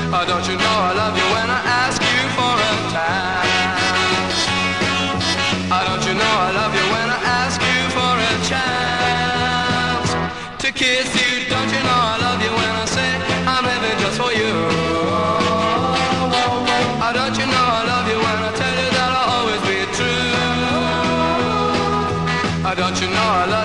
Oh, don't you know I love you when I ask you for a dance? Oh, don't you know I love you when I ask you for a chance to kiss you? Don't you know I love you when I say I'm living just for you? Oh, don't you know I love you when I tell you that I'll always be true? Oh, don't you know I love you?